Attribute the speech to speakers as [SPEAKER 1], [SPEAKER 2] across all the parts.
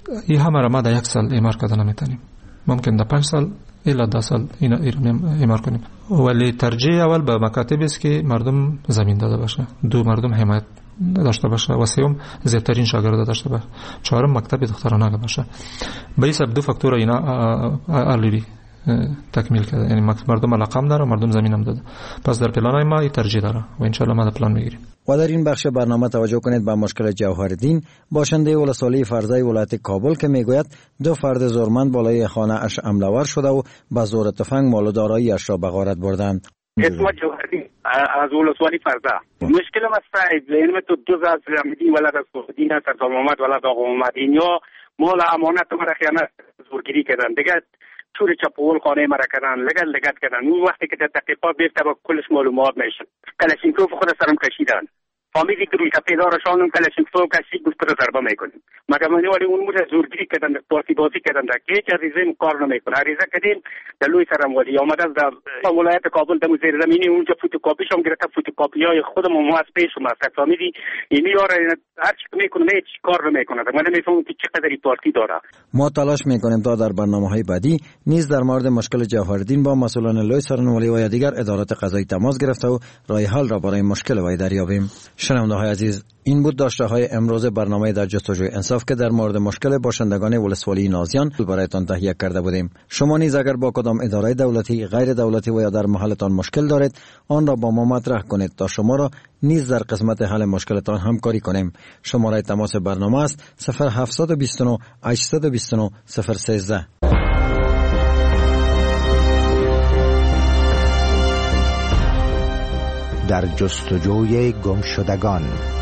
[SPEAKER 1] این همه را ما در 1 سال اعمار کردن نمیتونیم. ممکن در 5 سال الا 10 سال این اعمار کنیم. ولی ترجیح اول به مکاتب است که مردم زمین داده باشه، 2 مردم حمایت داشته باشه و 3 زیادترین شاگرد داشته باشه، 4 مکتب دخترانه باشه. به این سبب 2 فاکتور اینا آلریدی تکمیل کرده، یعنی مردم علاقه داره، مردم زمین هم داده. پس در پلانای ما این ترجیح داره و ان شاء الله ما در پلان میگیریم.
[SPEAKER 2] و در این بخش برنامه توجه کنید به مشکل جوهرالدین، باشنده ولسوالی فرزای ولایت کابل که میگوید 2 فرد زورمند بالای خانه اش حمله ور شده و با زور تفنگ مال و دارایی‌اش را به غارت بردند.
[SPEAKER 3] اسمت جوهرالدین از ولسوالی فرزا. مشکل مسائل علم تو 2 از رمدی ولد از سعودی نه سردار محمد ولد آقا محمد اینیا مال امانت مرا خیانت زورگیری کردن دیگه، چور چپول خانه مرا کردن، لگت کردن. اون وقتی که در تحقیقات بیفته با کلش معلومات میشن. کلاشینکوف خود سرم کشیدن، فهمیدی که روی کپیدارشان کلاشینکوف کشید گفت رو ضربه میکنیم. مگر من ولی اون موجه زورگیری کردن، پارتی بازی کردن که هیچ عریضه کار نمیکنه. عریضه کردیم در لوی سرم ولی آمده از در ولایت کابل در زیر زمینی اونجا فوتوکاپیش هم گرفته، فوتوکاپیای خودم ما از پیش ما فهمیدی اینی یار هر چی میکنه هیچ کار نمیکنه. من نمیفهمم که چقدر پارتی داره.
[SPEAKER 2] ما تلاش میکنیم تا در برنامه‌های بعدی نیز در مورد مشکل جوهرالدین با مسئولان لوی سرنولی و یا دیگر ادارات قضایی تماس گرفته و راه حل را برای مشکل وی دریابیم. شنونده‌های عزیز، این بود داشته‌های امروز برنامه در جستجوی انصاف که در مورد مشکل باشندگان ولسوالی نازیان برایتان تهیه کرده بودیم. شما نیز اگر با کدام اداره دولتی، غیر دولتی و یا در محلتان مشکل دارید، آن را با ما مطرح کنید تا شما را نیز در قسمت حل مشکلتان همکاری کنیم. شماره تماس برنامه است 0729 829 013.
[SPEAKER 4] در جستجوی گمشدگان.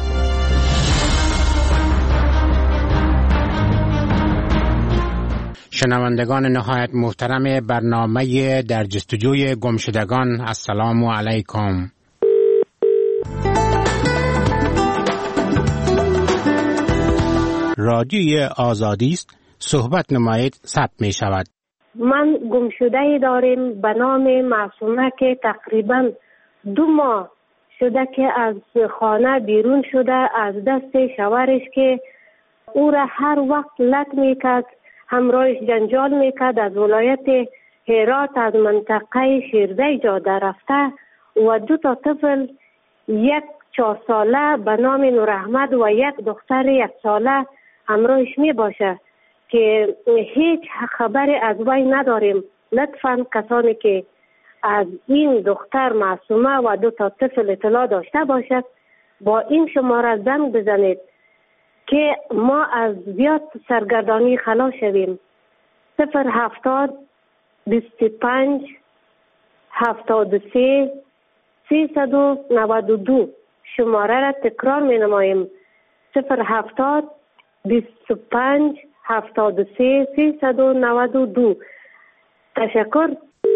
[SPEAKER 5] شنوندگان نهایت محترم برنامه در جستجوی گمشدگان، السلام علیکم. رادیوی آزادی است، صحبت نمایید، ثبت می شود.
[SPEAKER 6] من گمشده داریم به نام معصومه که تقریبا 2 ماه شده که از خانه بیرون شده، از دست شوهرش که او را هر وقت لط میکرد، همراهش جنجال میکرد. از ولایت هرات از منطقه شیرده جاده رفته و 2 طفل، 1 4 ساله به نام نوراحمد و 1 دختر 1 ساله همراهش می باشه که هیچ خبری از وی نداریم. لطفاً کسانی که از این دختر معصومه و 2 طفل اطلاع داشته باشد با این شماره زنگ بزنید که ما از زیاد سرگردانی خلاص شویم. 070 25 73 392 شماره را تکرار می نماییم. 070 25 73 392. تشکر.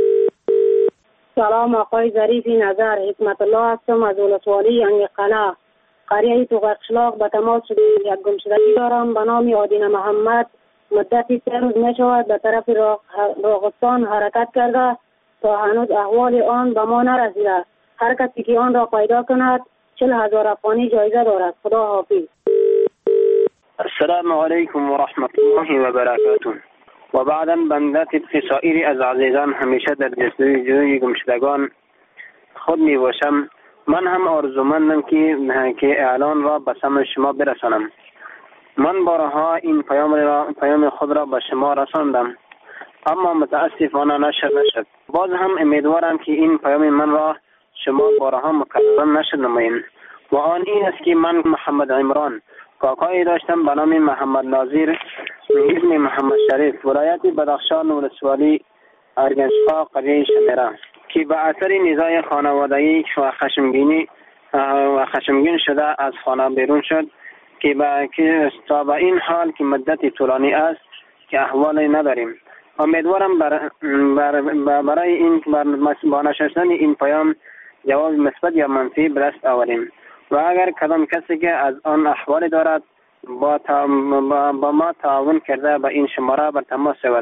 [SPEAKER 7] سلام آقای ظریفی نظر، حکمت الله هستم از ولسوالی انگقلا، قریه توغرقشلاق. به تماس شده یک گمشدگی دارم به نام آدینه محمد. مدتی 3 روز می شود به طرف راغستان حرکت کرده تا هنوز احوال آن به ما نرسیده. هر کسی که آن را پیدا کند 40,000 افغانی جایزه دارد. خدا حافظ.
[SPEAKER 8] السلام علیکم و رحمت الله و برکاته. و بعدا بنده طبق سایر از عزیزان همیشه در جستجوی گمشدگان خود می باشم. من هم آرزومندم که اعلان را به سمع شما برسانم. من بارها این پیام خود را به شما رساندم اما متاسفانه نشد. باز هم امیدوارم که این پیام من را شما بارها مکرر نشنوید و آن این است که من محمد عمران کاکایی داشتم به نام محمد ناظر ابن محمد شریف، ولایت بدخشان، ولسوالی ارگنشقا، قریه شمیره، که به اثر نزاع خانوادگی و خشمگین شده از خانه بیرون شد که تا به این حال که مدت طولانی است که احوالی نداریم. امیدوارم برای این با نشستن این پیام جواب مثبت یا منفی به دست آوریم و اگر کدام کسی که از آن احوالی دارد با ما تعاون کرده به این شماره بر تماس شود.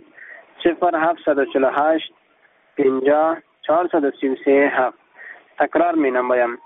[SPEAKER 8] 0748 50 433 7. تکرار می نمایم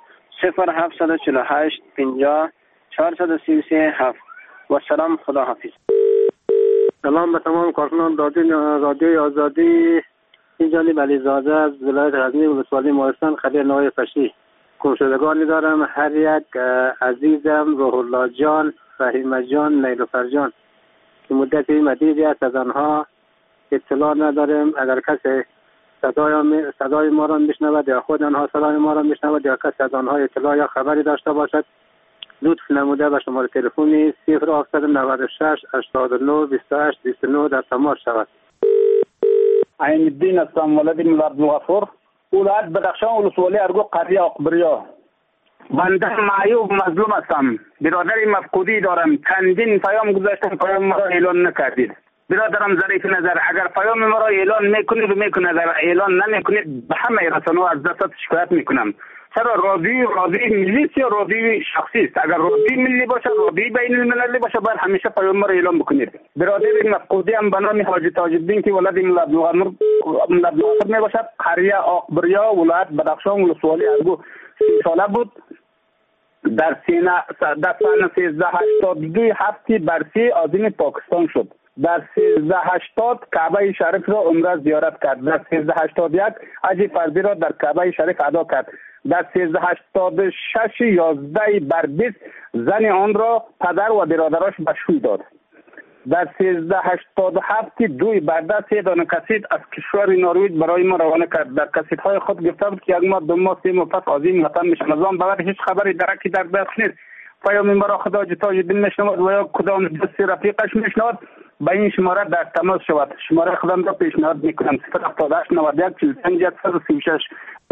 [SPEAKER 8] 0748 50 433 7. و سلام، خدا حافظ. سلام به تمام کارکنان رادیوی آزادی. این جانب علیزاده از ولایت غزنی ولسوالی مهرستان خلیل نوای فشی. گمشدگانی دارم، هر یک عزیزم، روح الله جان، فهیمه جان، نیلوفر جان که مدتی مدیدی است از آنها اطلاع نداریم. اگر کسی صدای ما را میشنود یا خود آنها صدای ما را میشنود یا کسی از آنها اطلاع یا خبری داشته باشد، لطف نموده به شماره تلفنی 0796 89 28 29 در تماس شود.
[SPEAKER 3] عین الدین هستم، ولد مولا عبدالغفور، ولایت بدخشان ولسوالی ارگو قریه اقبریا. بنده معیوب مظلوم هستم، برادری مفقودی دارم، چندین پیام گذاشتم، پیام مرا اعلان نکردید. برادرم ظریف نظر، اگر پیام مرا اعلان میکنید و میکنید، اگر اعلان نمیکنید به همه رسانه‌ها از دستت شکایت میکنم. چرا رادیوی ملی است یا رادیوی شخصی است؟ اگر رادیوی ملی باشه، رادیوی بین المللی باشه، باید همیشه پیام مرا اعلان بکنید. برادری مفقودی هم به نام حاجی تاج الدین که ولد مولا عبدالغفور می باشد، قریه آقبریا، ولایت بدخشان ولسوالی ارگو 30 ساله بود. در سال 1382 هفته برسی آذین پاکستان شد. در 1380 کعبه شریف را عمره زیارت کرد. در 1381 حج فرضی را در کعبه شریف ادا کرد. در 1386 11 بردیس زن آن را پدر و برادرش به شوی داد. در 1387 2 برده 3 دانه کسید از کشور نروژ برای ما روانه کرد. در کسیدهای خود گفته بود که 1 ماه 2 ماه 3 ماه پس عظیم وطن میشن. از آن بعد هیچ خبری درکی در دست نیست. پیام مرا خدا تاج الدین میشنود و یا کدام دوستی رفیقش میشنود، به این شماره در تماس شود. شماره خودم را پیشنهاد میکنم 078 91 45 736.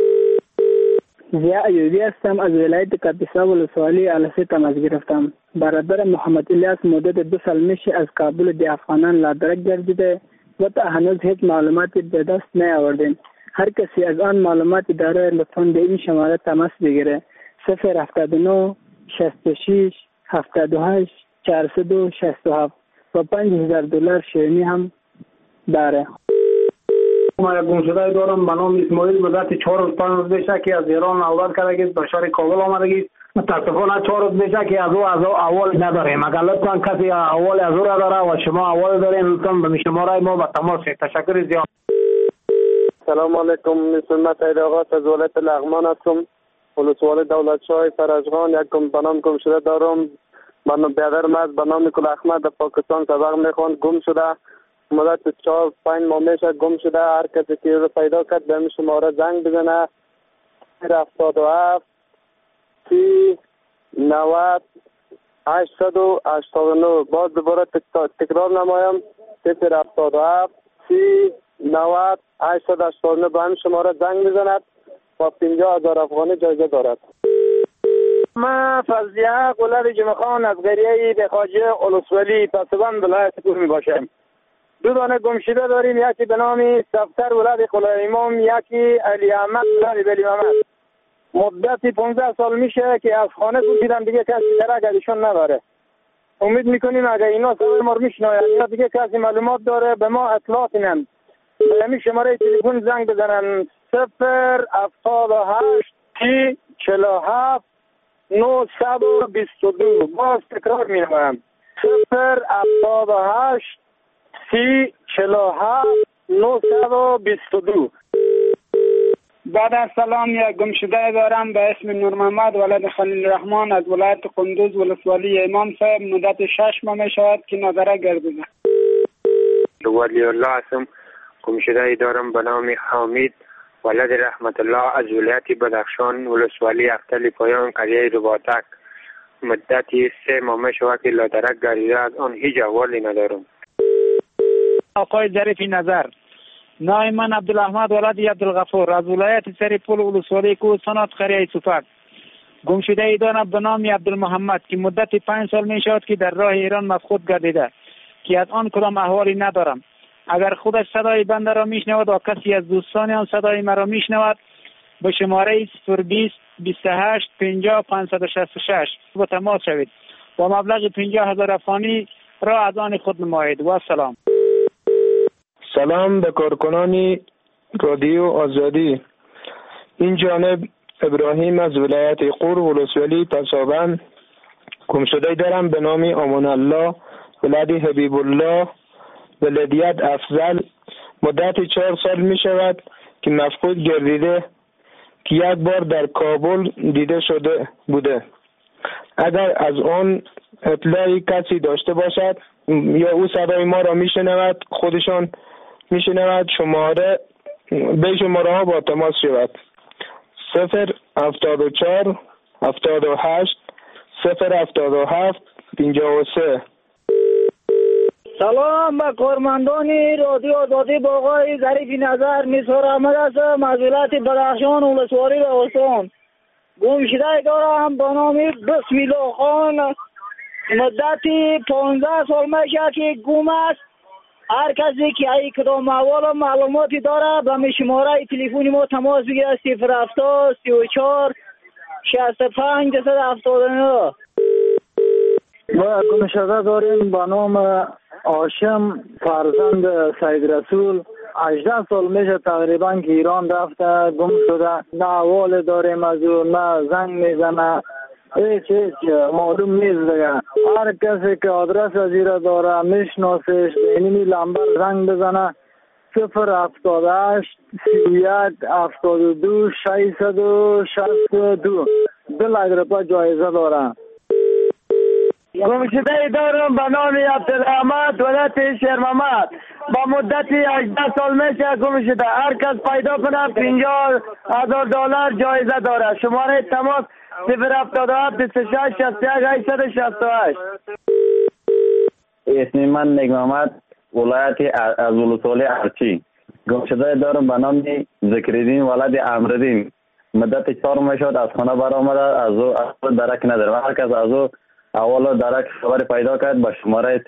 [SPEAKER 9] زیا ایوبی هستم، از ولایت کاپیسا ولسوالی السی تماس گرفتم. برادر محمد الیاس مدت 2 سال میشه از کابل به افغانان لادرک گردیده و تا هنوز هیچ معلوماتی به دست نیاوردیم. هر کسی از آن معلوماتی داره لطفاً به این شماره تماس بگیره. 079 66 78 402 67 و $5000 شیرینی هم داره.
[SPEAKER 10] ما یک گمشده دارم به نام اسماعیل، مدت 4 روز 5 روز میشه که از ایران عودت کرده است، به شهر کابل آمده است. متاسفانه 4 روز میشه که از اول نداریم. اگر لطفا کسی اول از او را داره و شما اول دارین، لطفا به شماره ما به تماس شید. تشکر زیاد.
[SPEAKER 11] سلام علیکم، اسم سید آقا از ولایت لغمان هستم، ولسوالی دولت شاه فرجغان. یک به نام گمشده دارم، برادرم از به نام کل احمد در پاکستان سبق میخواند، گم شده. مدت 4-5 ماه میشه گم شده. هر کسی که رو پیدا کرد به این شماره زنگ بزنه. 77 30 90 889. باز دوباره تکرار نمایم، 77 30 90 889. به این شماره زنگ بزند و 50,000 افغانی جایزه دارد.
[SPEAKER 3] ما فضلیه قلر جمعخان از قریه بخواجه ولسوالی پسوند ولایت پور می باشم. 2 دانه گمشده داریم، یکی به نام سفتر ولد قلعه امام، یکی علی احمد ولد بلی محمد. مدت 15 سال میشه که از خانه گمشیدن، دیگه کسی درک ازشون نداره. امید میکنیم اگر اینا صدای ما رو میشنوین یا دیگه کسی معلومات داره به ما اطلاعات نن، به همین شماره تلفن زنگ بزنن. 078 47 922. باز تکرار می‌کنم 078 47 922.
[SPEAKER 12] بعد از سلام، یک گمشده دارم به اسم نور محمد ولد خلیل الرحمن از ولایت قندوز ولسوالی امام صاحب. مدت 6 ماه می شود که نظره گردیده.
[SPEAKER 13] ولی الله هستم، گمشده دارم به نام حامد ولد رحمت الله از ولایت بدخشان ولسوالی اختلی پایان قریه رباطک. مدت 3 ماه می شود که لادرک گردیده، از آن هیچ احوالی ندارم.
[SPEAKER 12] آقای ظریف نظر، نام من عبدالاحمد ولد عبدالغفور از ولایت سریپول ولسوالی کوهستانات قریه سوفک. گمشده دارم به نام عبدالمحمد که مدت 5 سال می شود که در راه ایران مفقود گردیده که از آن کدام احوالی ندارم. اگر خودش صدای بنده را میشنود و کسی از دوستان آن صدای مرا میشنود، به شماره 020 28 50 566 با تماس شوید و مبلغ 50,000 افغانی را از آن خود نمایید. و سلام.
[SPEAKER 14] سلام به کارکنان رادیو آزادی. این جانب ابراهیم از ولایت قور ولسوالی پسابند. گمشده دارم به نام امان الله ولد حبیب الله ولدیت افضل مدت 4 سال می شود که مفقود گردیده که یک بار در کابل دیده شده بوده. اگر از اون اطلاعی کسی داشته باشد یا او صدای ما را می شنود، خودشان می شنود، به شماره ها با تماس شود. 074 78 077 53.
[SPEAKER 9] سلام به کارمندان رادیو آزادی با آقای ظریف نظر میسر احمد هستم از ولایت بدخشان ولسوالی راستان. گمشده دارم به نام بسم الله خان. مدتی 15 سال میشه که گم است. هر کسی که ای کدام احوال معلوماتی داره به شماره تلفنی ما تماس بگیره 070 34 65 279. ما گمشده داریم به نام هاشم فرزند سید رسول. 18 سال میشه تقریبا که ایران رفته، گم شده. نه احوال داریم از او، نه زنگ میزنه، هیچ معلوم نیست دیگه. هر کسی که آدرس از ایره داره میشناسش به اینی لمبر زنگ بزنه 078 31 72 662. 2 لک روپیه جایزه داره. گمشده دارم به نام عبدالحمد ولایت شیرمحمد. با مدتی 18 سال میشه گم شده. هر کس پیدا کنه $50,000 جایزه داره. شماره تماس 077 26 61 868.
[SPEAKER 15] اسم من نگم محمد ولایت از ولسوالی ارچی. گم شده دارم به نام ذکرالدین ولد امردین. مدت 4 ماه شد از خانه برآمده. از او درک نداره. هر کس از او اول درک خبر پیدا کرد با شماره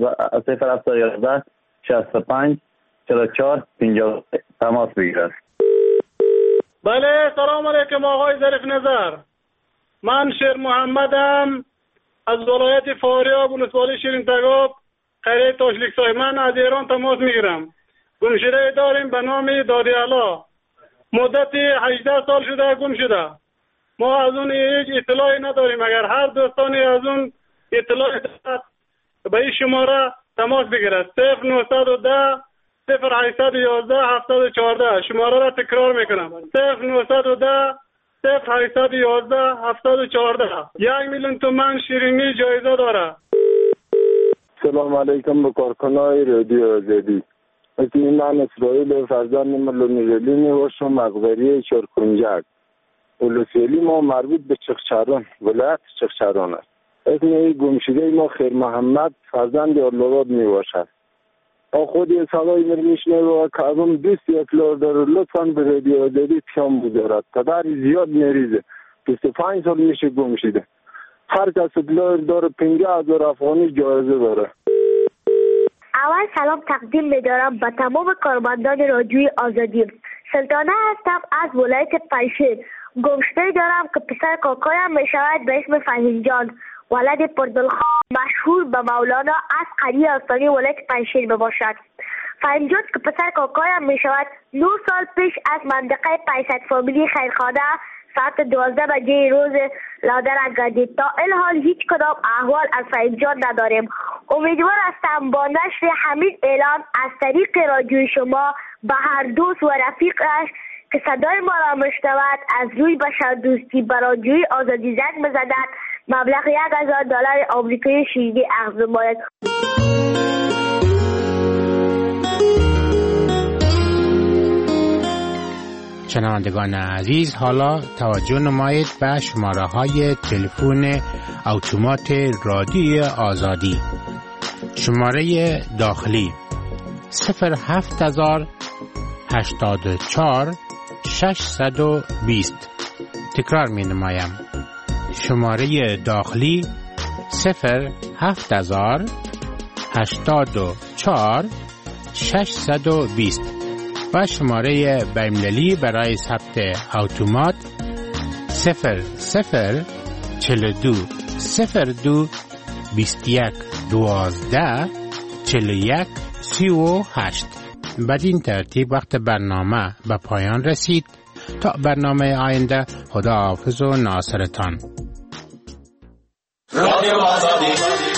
[SPEAKER 15] 011 65 44 50 تماس بگیرد.
[SPEAKER 16] بله سلام علیکم آقای ظریف نظر. من شیر محمدم از ولایت فاریاب ولسوالی شیرین تگاب قریه تاشلیکسای. من از ایران تماس میگیرم. گمشده داریم به نام دادی علا. مدتی 18 سال شده گم شده. ما از اون هیچ اطلاعی نداریم. اگر هر دوستانی از اون اطلاعی دارد به این شماره تماس بگیرد 0910 0811 714. شماره را تکرار میکنم 0910 0811 714. 1,000,000 تومان شیرینی جایزه داره.
[SPEAKER 17] سلام علیکم به کارکنای رادیو آزادی. من اسرائیل فرزند ملونیجلی میباشم از قریه چرکنجک. ولسوالی ما مربوط به چخچران ولایت چخچران است. اسم گمشده ما خیر محمد فرزند اولاد میباشد. خود صدای من میشنه و کارم 20 اطلاع داره. لطفاً به رادیو آزادی پیام بگذارد. قدر زیاد میریزه. 25 سال میشه گمشده. هر کس اطلاع داره 50,000 افغانی جایزه داره.
[SPEAKER 18] اول سلام تقدیم می‌دارم به تمام کارمندان رادیوی آزادی. سلطانه هستم از ولایت پنجشیر. گمشده دارم که پسر کاکایم میشود به اسم فهیم جان ولد پردلخان مشهور به مولانا از قریه آستانی ولایت پنجشیر بباشد. فهیم جان که پسر کاکایم میشود 9 سال پیش از منطقه 500 فامیلی خیرخانه ساعت 12 بجه روز لادرک گردید. تا الحال هیچ کدام احوال از فهیم جان نداریم. امیدوار هستم با نشر همین اعلان از طریق رادیوی شما به هر دوست و رفیقش که صدای ما را میشنود از روی بشر دوستی به رادیوی آزادی زنگ بزنند. مبلغ $1,000 آمریکایی شیرینی اخذ نماید.
[SPEAKER 5] شنوندگان عزیز، حالا توجه نمایید به شماره های تلفن اتومات رادیوی آزادی. شماره داخلی 07000 84 620. تکرار می نمایم. شماره داخلی 07000 84 620 و شماره بین‌المللی برای ثبت اتومات 00 42 02 21 12 41 38. بدین ترتیب وقت برنامه به پایان رسید. تا برنامه آینده، خدا حافظ و ناصرتان. رادیو آزادی.